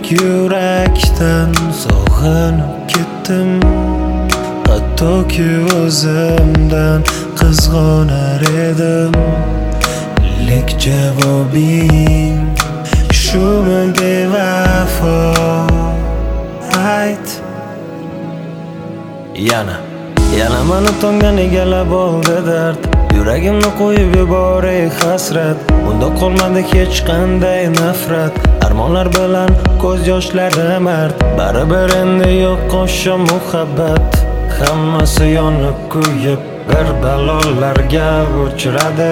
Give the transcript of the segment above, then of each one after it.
yurakdan sog'inib ketdim. Hattoki o'zimdan qizg'onar edim. Lek javobing shumi bevafo? Ayt. Yana mani tongdan egallab oldi dard. Yuragimni qo'yib yuboray hasrat. Unda qolmadi hech qanday nafrat. Armonlar bilan ko'z yoshlari mard. Baribir endi yo'q qo'sha muhabbat. Hammasi yonib kuyib bir balolarga uchradi.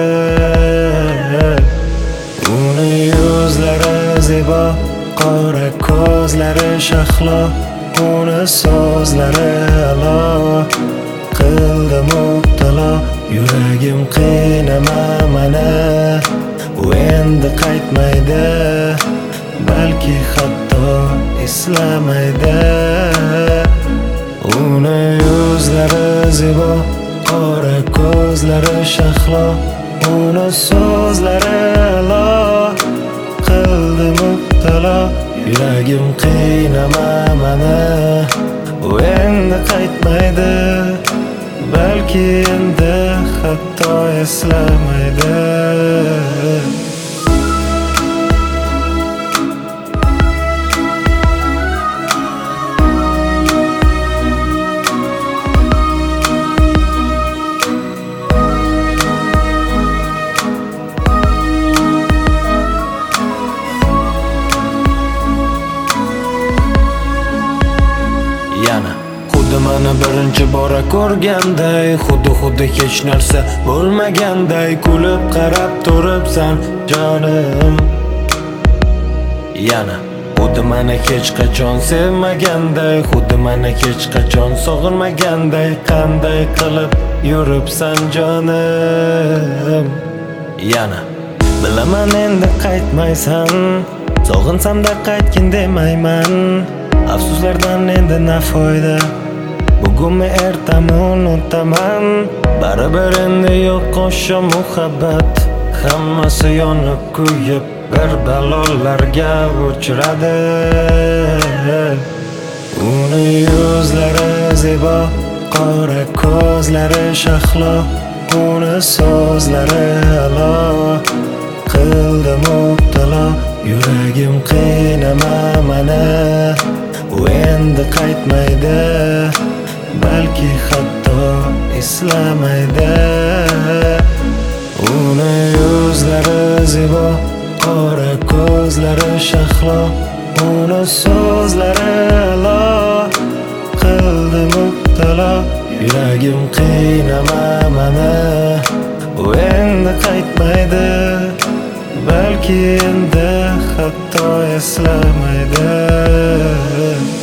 Uni yuzlari zebo, qora ko'zlari shahlo, uni so'zlari alo qildi mubtalo. Yuragim qiynama mani, u endi qaytmaydi, balki hatto eslamaydi. Uni yuzlari zebo, qora ko'zlari shahlo, uni so'zlari alo qildi mubtalo. Yuragim qiynama mani, u endi qaytmaydi, balki endi hatto eslamaydi. Xuddi meni birinchi bora ko'rganday, xuddi hech narsa bo'lmaganday kulib qarab turibsan jonim. Xuddi meni hech qachon sevmaganday, xuddi meni hech qachon sog'inmaganday qanday qilib yuribsan jonim. Bilaman endi qaytmaysan, sog'insam-da qaytgin demayman. Afsuslardan endi na foyda, bugunmi ertami unutaman. Baribir endi yo'q qo'sha muhabbat. Hammasi yonib kuyib bir balolarga uchradi. Uni yuzlari zebo, qora ko'zlari shahlo, uni so'zlari alo qildi mubtalo. Yuragim qiynama mani, u endi qaytmaydi, balki hatto eslamaydi. Uni yuzlari zebo, qora ko'zlari shahlo, uni so'zlari alo qildi mubtalo. Yuragim qiynama mani, u endi qaytmaydi, balki endi hatto eslamaydi.